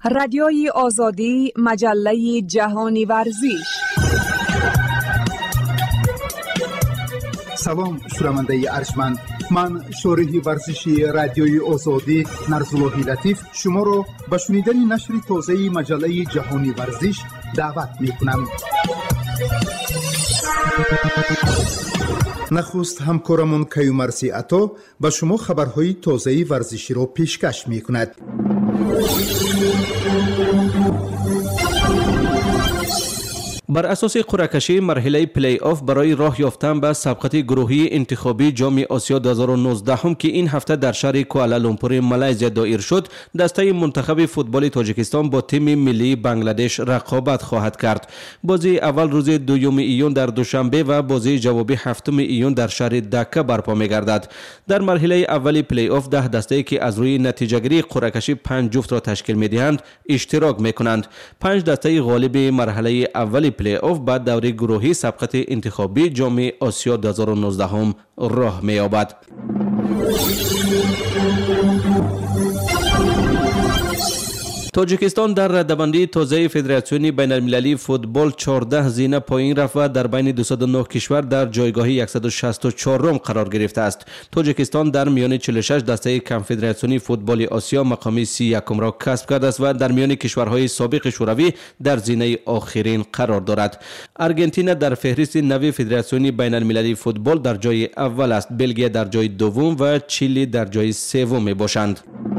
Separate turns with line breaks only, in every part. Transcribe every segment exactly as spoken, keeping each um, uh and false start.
رادیوی آزادی، مجله جهانی ورزش.
سلام شنونده ارجمند، من شارح ورزشی رادیوی آزادی نرزاللهی لطیف شما را به شنیدن نشر تازه مجله جهانی ورزش دعوت می‌کنم. نخست همکارمون کیومرثی عطا به شما خبرهای تازه ورزشی را پیشکش می‌کند.
بر اساس قرعه کشی مرحله پلی آف برای راه یافتن به سبقت گروهی انتخابی جام آسیا دو هزار و نوزده هم که این هفته در شهر کوالالامپور مالزی دایر شد، دسته منتخب فوتبال تاجیکستان با تیم ملی بنگلادش رقابت خواهد کرد. بازی اول روز دوم ایون در دوشنبه و بازی جوابی هفتم ایون در شهر دکه برپا می‌گردد. در مرحله اول پلی آف ده دسته که از روی نتیجه گیری قرعه کشی پنج جفت را تشکیل می‌دهند اشتراک می‌کنند. پنج دسته غالب مرحله اول پلی آف بعد دوره گروهی سبقت انتخابی جام آسیا دو هزار و نوزده هم راه می‌یابد. تاجیکستان در رده‌بندی تازه فدراسیون بین المللی فوتبال چهارده زینه پایین رفت و در بین دویست و نه کشور در جایگاه صد و شصت و چهار قرار گرفته است. تاجیکستان در میان چهل و شش دسته کنفدراسیون فوتبال آسیا مقام سی و یک را کسب کرده است و در میان کشورهای سابق شوروی در زینه آخرین قرار دارد. آرژانتین در فهرست نوی فدراسیون بین المللی فوتبال در جای اول است. بلژیک در جای دوم و چیلی در جای سوم میباشند.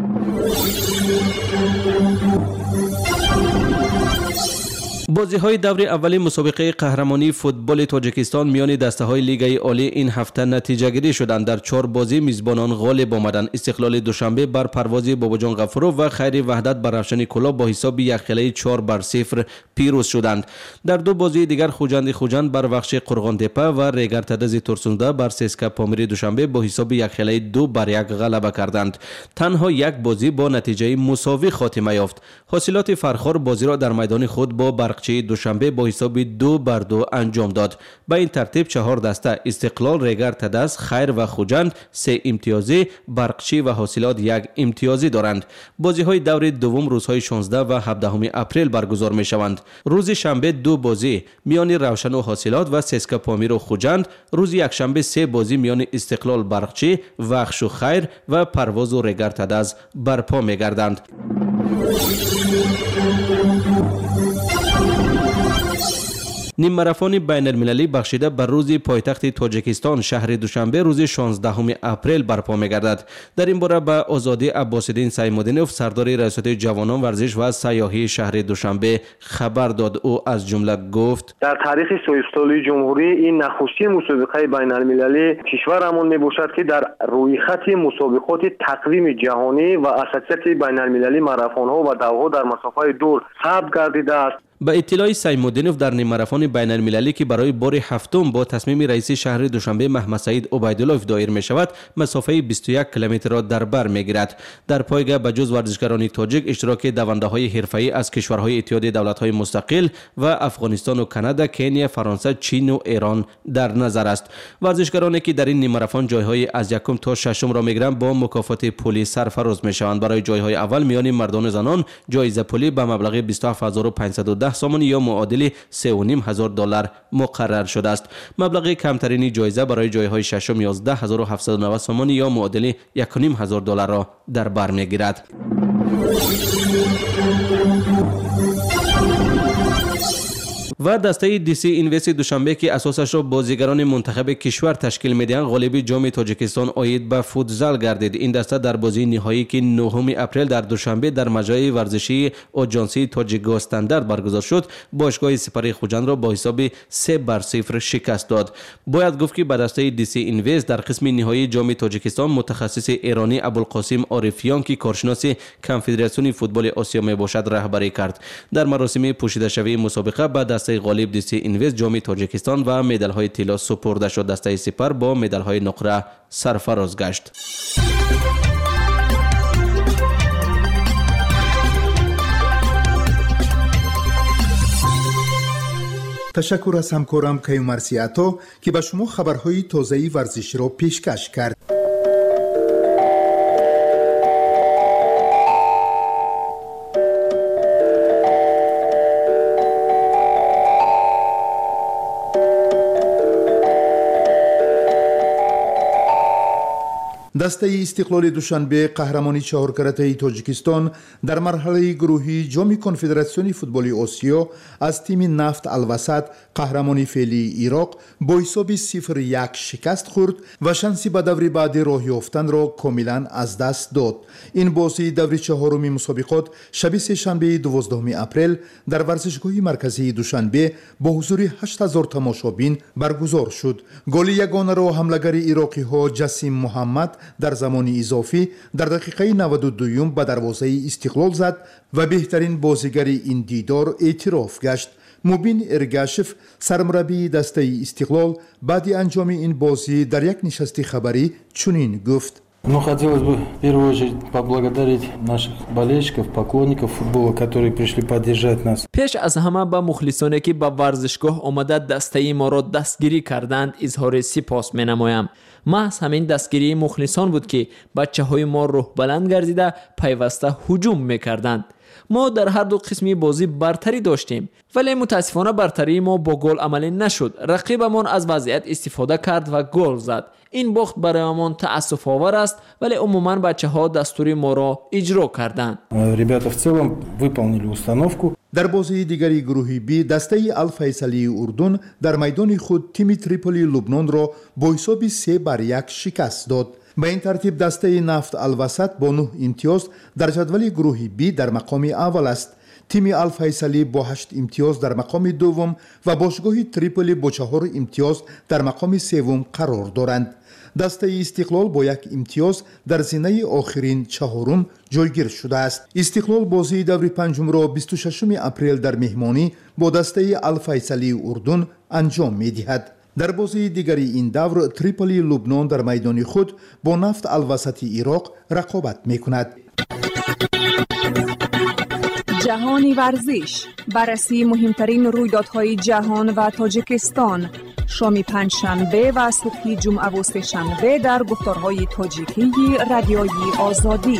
بازی های دور اولی مسابقه قهرمانی فوتبال تاجیکستان میان دسته های لیگ عالی این هفته نتیجه گیری شدند. در چهار بازی میزبانان غالب آمدند. استقلال دوشنبه بر پرواز باباجان غفورov و خیر وحدت بر روشن کلاه با حساب یک خیلی چهار بر صفر پیروز شدند. در دو بازی دیگر خوجند خوجند بر بخش قرغان تپه و ریگر تدز ترسونده بر سسکا پامیری دوشنبه با حساب یک خیلی دو بر یک غلبه کردند. تنها یک بازی با نتیجه مساوی خاتمه یافت. حاصلات فرخار بازی را در میدان خود با برقچی دوشنبه با حساب دو بر دو انجام داد. به این ترتیب چهار دسته استقلال، ریگر تدز، خیر و خوجند سه امتیازی، برقچی و حاصلات یک امتیازی دارند. بازی های دور دوم روزهای شانزده و هفدهم اپریل برگزار می شوند. روز شنبه دو بازی میان روشن و حاصلات و سسکا پامیر و خوجند، روز یکشنبه سه بازی میان استقلال، برقچی، وخش و خیر و پرواز و ریگر تدز برپا می گردند. نیم ماراتون بین المللی بخشیده بر روز پایتخت تاجیکستان شهر دوشنبه روز شانزدهم اپریل برپا می‌گردد. در این باره به آزادی عباس‌الدین سیم‌الدینوف سردار ریاست جوانان ورزش و سیاحی شهر دوشنبه خبر داد. او از جمله گفت:
در تاریخ سوئیس‌سالی جمهوری این نخستین مسابقه بین المللی کشورمان میباشد که در روی خط مسابقات تقویم جهانی و اساسیت بین المللی ماراتون‌ها و دوها در مسافت دور ثبت گردیده است.
به اطلاع سیم‌الدینوف در نیم ماراتون بین المللی که برای بار هفتم با تصمیم رئیس شهر دوشنبه محمد سعید عبیدالله دایر می شود مسافه بیست و یک کیلومتر را در بر می گیرد. در پایگاه به جز ورزشکاران تاجیک اشتراک دونده های حرفه‌ای از کشورهای اتحاد دولت های مستقل و افغانستان و کانادا، کنیا، فرانسه، چین و ایران در نظر است. ورزشکارانی که در این نیم ماراتون جایهای از یکم تا ششم را می گیرند با مکافات پولی سرفراز می شوند. برای جایهای اول میان مردان و زنان جایزه پولی به مبلغ بیست و هفت هزار و پانصد و ده سوم یا معادل سه و نیم هزار دلار مقرر شده است. مبلغ کمترین جایزه برای جایهای ششم یازده هزار و هفتصد و نود سوم یا معادل یک و نیم هزار دلار را در بر میگیرد. و دسته دی سی اینوست دوشنبه که اساسش را بازیگران منتخب کشور تشکیل میدهند غالب جام تاجیکستان آید به فوتزال گردید. این دسته در بازی نهایی که نهم اپریل در دوشنبه در مجمع ورزشی آژانسی تاجیک استاندارد برگزار شد باشگاه سپری خوجند را با حساب سه بر صفر شکست داد. باید گفت که به دسته دی سی اینوست در قسم نهایی جام تاجیکستان متخصص ایرانی ابوالقاسم عارفیان که کارشناس کنفدراسیون فوتبال آسیا می باشد رهبری کرد. در مراسم پوشیده شوی مسابقه بعد دسته غالب دی سی اینوست جام تاجیکستان و مدال های طلا سپرده شد. دسته سپر با مدال های نقره سرفراز گشت.
تشکر از همکارم کیومرثی عطا که به شما خبرهای تازه ورزشی را پیشکش کرد. дастаи истиқлоли душанбе қаҳрамони чаҳоркаратаи тоҷикистон дар марҳалаи гурӯҳии ҷоми конфедератсиони футболи осиё аз тими нафт алвасат қаҳрамони феълии ироқ бо ҳисоби сифр як шикаст хӯрд ва шанси ба даври баъди роҳ ёфтанро комилан аз даст дод. ин бозии даври чаҳоруми мусобиқот шаби сешанбеи дувоздуҳуми апрел дар варзишгоҳи марказии душанбе бо ҳузури ҳашт ҳазор тамошобин баргузор шуд. голи ягонаро ҳамлагари ироқиҳо ҷасим муҳаммад дар замони изофӣ дар дақиқаи наваду дуюм ба дарвозаи истиқлол зад ва беҳтарин бозигари ин дидор эътироф гашт. мубин эргашев сармураббии дастаи истиқлол баъди анҷоми ин бозӣ дар як нишасти хабарӣ чунин гуфт:
Ну, хотелось бы в первую очередь поблагодарить наших болельщиков, поклонников футбола, которые пришли поддержать нас.
пеш аз ҳама ба мухлисоне ки ба варзишгоҳ омада дастаи моро дастгирӣ карданд изҳори сипос менамоям. маҳз ҳамин дастгирии мухлисон буд ки бачаҳои мо рӯҳбаланд гардида пайваста ҳуҷум мекарданд. мо дар ҳар ду қисми бозӣ бартарӣ доштем, вале мутаассифона бартарии мо бо гол амалӣ нашуд. рақибамон аз вазъият истифода кард ва гол зад. ин бохт бароямон таассуфовар аст, вале умуман бачаҳо дастури моро иҷро карданд.
Ребята в целом выполнили установку.
дар бозии дигари гурӯҳи би дастаи Ал-Файсалии Урдун дар майдони худ тими Триполи Лубнонро бо ҳисоби се бар як шикаст дод. ба ин тартиб дастаи нафт алвасат бо нӯҳ имтиёз дар ҷадвали гурӯҳи би дар мақоми аввал аст. тими Ал-Файсалӣ бо ҳашт имтиёз дар мақоми дуввум ва бошгоҳи Триполи бо чаҳор имтиёз дар мақоми севум қарор доранд. дастаи истиқлол бо як имтиёз дар зинаи охирин чаҳорум ҷойгир шудааст. истиқлол бозии даври панҷумро бисту шашуми апрел дар меҳмонӣ бо дастаи Ал-Файсалии Урдун анҷом медиҳад. дар бозии дигари ин давр Триполи Лубнон дар майдони худ бо нафт алвасати ироқ рақобат мекунад.
ҷаҳони варзиш барраси муҳимтарин рӯйдодҳои ҷаҳон ва тоҷикистон шоми панҷшанбе ва субҳи ҷумъаву сешанбе дар гуфторҳои тоҷикии радиои озодӣ.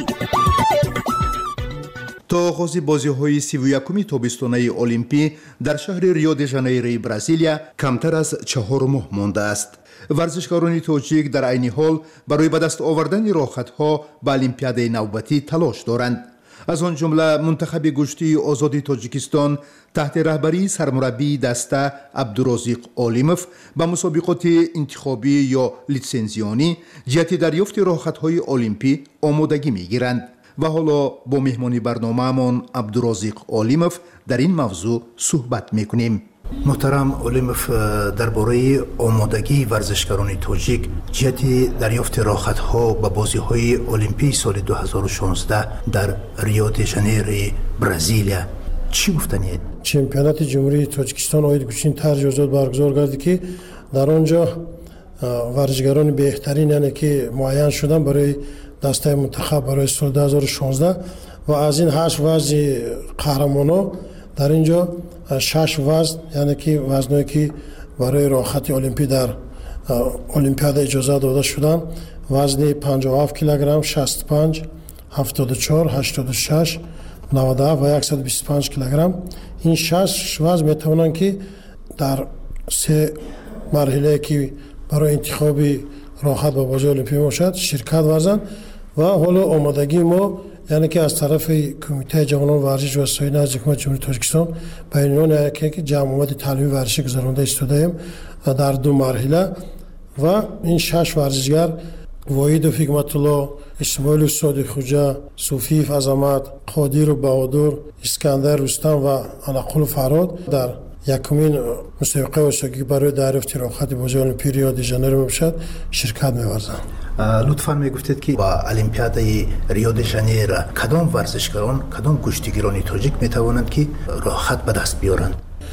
то оғози бозиҳои сиву якуми тобистонаи олимпӣ дар шаҳри рио де жанейрои бразилия камтар аз чаҳор моҳ мондааст. варзишгорони тоҷик дар айни ҳол барои ба даст овардани роҳхатҳо ба олимпиадаи навбатӣ талош доранд. аз он ҷумла мунтахаби гӯштии озоди тоҷикистон таҳти раҳбарии сармураббии даста абдурозиқ олимов ба мусобиқоти интихобӣ ё литсензионӣ ҷиҳати дарёфти роҳхатҳои олимпӣ омодагӣ мегиранд. ва ҳоло бо меҳмони барномаамон абдурозиқ олимов дар ин мавзӯъ суҳбат мекунем. муҳтарам олимов, дар бораи омодагии варзишгарони тоҷик ҷиҳати дарёфти роҳхатҳо ба бозиҳои олимпии соли ду ҳазору шонздаҳ дар рио де жанейрои бразилия чӣ гуфтаниед?
чемпионати ҷумҳурии тоҷикистон оид гӯчин тарҷ озод баргузор гардид ки дар он ҷо варзишгарони беҳтарин яъне ки муайян шудан барои дастаи мунтахаб барои соли ду ҳазору шонздаҳ ва аз ин ҳашт вазни қаҳрамонҳо дар ин ҷо шаш вазн яъне ки вазное ки барои роҳхати олимпӣ дар олимпиада иҷозат дода шуданд вазни панҷоҳу ҳафт килограмм, шасту панҷ, ҳафтоду чор, ҳаштоду шаш, наваду ҳафт ва яксаду бисту панҷ килограмм. ин шаш вазн метавонанд ки дар се марҳилае ки барои интихоби роҳхат ба бозии олимпӣ бошад ширкат варзанд ва ҳоло омодагии мо яъне ки аз тарафи кумитаи ҷавонон варзиш ва соҳаи назди ҳукумати ҷумҳурии Тоҷикистон ба инъон яке ки ҷамъовади таълими варзишӣ гузаронда истодаем дар ду марҳила ва ин шаш варзишгар воҳидов ҳикматулло, исмоилов содиқхӯҷа, суфиев азамат, қодиру баҳодур, искандар рустам ва анақулов фарҳод дар якумин мусобиқаи осиёгӣ барои дарёфти роҳхати бозии олимпии рио де жанейро мебошад ширкат меварзанд.
лутфан мегуфтед ки ба олимпиадаи рио де жанейро кадом варзишгарон, кадом гӯштигирони тоҷик метавонанд ки роҳхат ба даст биёранд?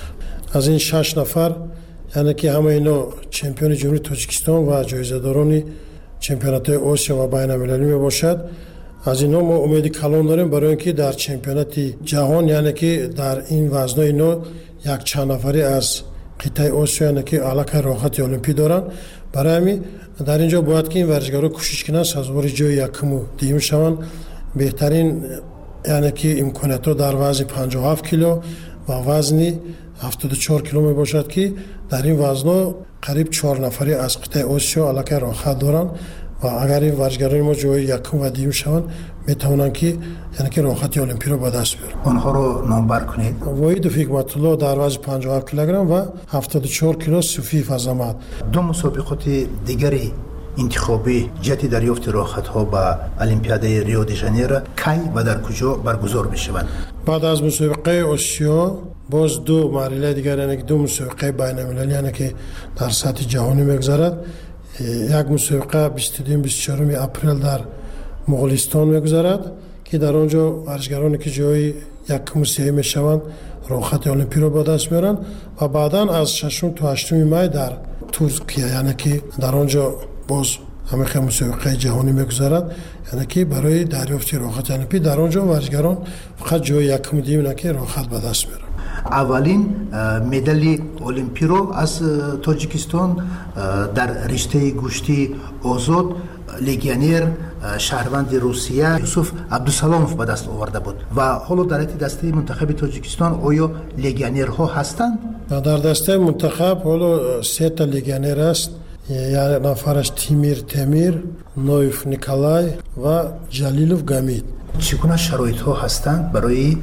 аз ин шаш нафар яъне ки ҳама ино чемпиони ҷумҳурии Тоҷикистон ва ҷоизадорони чемпионатҳои осиё ва байналмилалӣ мебошад. аз ино мо умеди калон дорем барои он ки дар чемпионати ҷаҳон яъне ки дар ин вазно ино як чанд нафарӣ аз қитъаи осиё яъне ки аллакай роҳхати олимпӣ доранд. барои ҳамин дар ин ҷо бояд ки ин варзишгаро кӯшиш кунанд сазовори ҷои якуму дуюм шаванд. беҳтарин яъне ки имкониятҳо дар вазни панҷоҳу ҳафт кило ва вазни ҳафтоду чор кило мебошад ки дар ин вазно қариб чор нафарӣ аз қитъаи осиё аллакай роҳхат доранд و اگر این ورزشکاران ما جای یکم و دوم شوند میتونن که یعنی که راحتی المپیک رو به دست بیارن.
آنها رو نامبر کنید.
وحید حکمت الله در وزن پنجاه و هفت کیلوگرم و هفتاد و چهار کیلو صوفی فضامت.
دو مسابقات دیگری انتخابی جهت دریافت راحت‌ها به المپیادای ریو دی ژانیرو کی و در کجا برگزار می‌شوند؟
بعد از مسابقه آسیا باز دو مرحله دیگر یعنی که دو مسابقه بین‌المللی یعنی که در سطح جهانی می‌گذرد. یک مسابقه بیست و دو بیست و چهار اپریل در مغولستان می‌گذرد که در آنجا ورزشکارانی که جای یک مسابقه می‌شوند راحت المپیک را به دست میارن و بعداً از ششم تا هشتم می در ترکیه یعنی که در آنجا باز همه مسابقه جهانی میگذارد یعنی که برای دریافت راحت المپیک در آنجا ورزشکاران فقط جای یکم دیم نه که راحت به دست میارن.
اولین مدال المپیک رو از تاجیکستان در رشته گوشتی آزاد لگیونر شهروند روسیه یوسف عبدالسلامов به دست آورده بود و حالا در دسته منتخب تاجیکستان آیا لگیونرها هستند؟
در دسته منتخب حالا سه تا لگیونر است. یک نفرش تیمیر تیمیر، نویف نیکولای و جلیلوف گامید.
چگونه شرایط ها هستند برای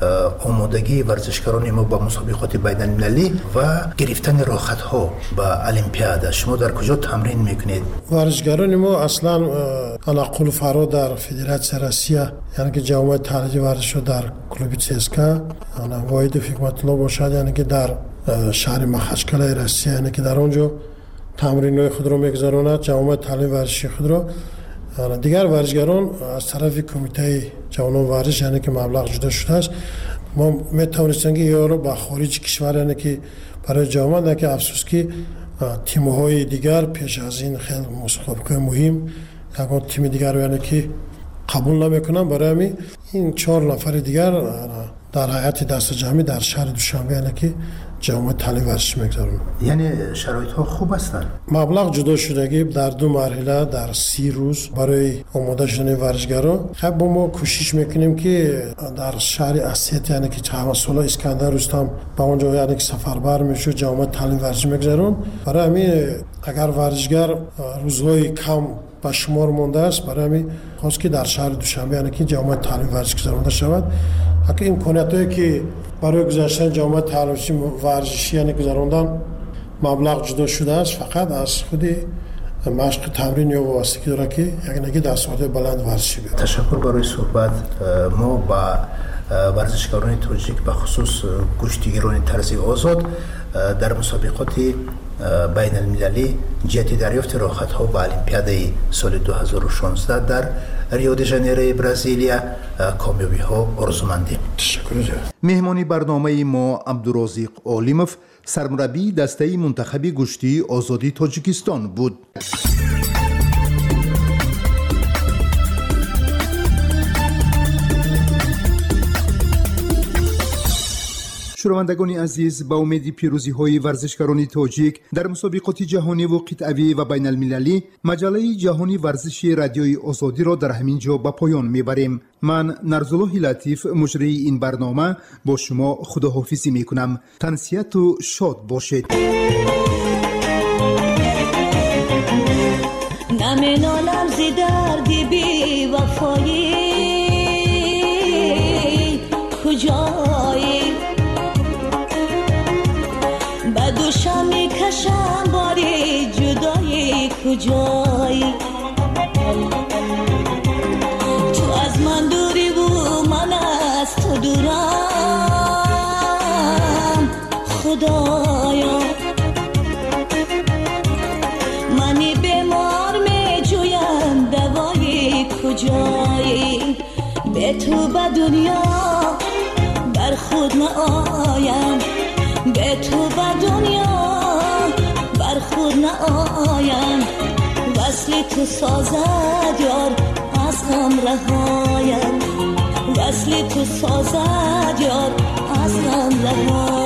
آمادگی ورزشکاران ما با مسابقات بین‌المللی و گرفتن راحت ها به المپیاد؟ شما در کجا تمرین میکنید؟
ورزشکاران ما اصلا علاقه فرا در فدراسیون روسیه یعنی که جامعه تعلیمی ورزش در کلوب چسکا وحید حکمت الله باشد یعنی که در شهر مخچکل روسیه یعنی که در آنجا تمرین‌های خود را می‌گذراند جامعه تعلیم ورزشی خود را. دیگر ورزشکاران از طرف کمیته جوانان ورزش یعنی که مبلغ جدا شده است ما می‌توانستیم که یا را به خارج کشور یعنی که برای جامعه که افسوس که تیم‌های دیگر پیش از این خیلی مسابقه مهم یکان تیم دیگر یعنی که قبول نمی‌کنن برای این چهار نفر دیگر در هیئت دست جمعی در شهر دوشنبه یعنی که جامعه تعلیم ورزشی می‌گذارن.
یعنی شرایط ها خوب هستند.
مبلغ جدا شدگی در دو مرحله در سی روز برای آماده شدن ورزشکاران. خب ما کوشش میکنیم که در شهر اسیت یعنی که چهار سال اسکندر رستم با اونجا یعنی که سفربر میشه جامعه تعلیم ورزشی می‌گذارن. برای همین اگر ورزشکار روزهای کم با شمار مونده است برای همین خواست که در شهر دوشنبه یعنی که جامعه تعلیم ورزشی گذرانده شود. حتی امکاناتی که برای گذاشتن جامعه تعلیمی ورزشی یعنی گذراندن مبلغ جدا شده است فقط از خود مشق تمرین یا واسطه داره که یک نگه دستاورد بلند ورزشی بیاد.
تشکر برای صحبت. ما با ورزشکاران تاجیک به خصوص کشتیگیران طرز آزاد در مسابقات بین المللی جهت دریافت راحت ها به المپیادای سال دو هزار و شانزده در ریو دی ژانیرو برزیلیا کامیابی ها آرزومندیم.
تشکر.
مهمانی برنامه ما عبدالرازق عالموف سرمربی دسته منتخب گشتی آزادی تاجیکستان بود. شنوندگان عزیز، با امید پیروزی های ورزشکاران تاجیک در مسابقات جهانی و قطعی و بین المللی مجله جهانی ورزشی رادیوی آزادی را در همین جا به پایان میبریم. من نرزالله لطیف مجری این برنامه با شما خداحافظی میکنم. تنسیت و شاد باشید.
نمینالم زی دردی بی وفایی کجایی دوشم میکشم باری جدایی کجایی تو از من دوری و من از تو دورم خدایا منی بیمار میجویم دوایی کجایی به تو به دنیا بر خود نآیم به تو به دنیا بر خود نآیم وصل تو سازد یار از غم رهایم وصل تو سازد یار از غم رهایم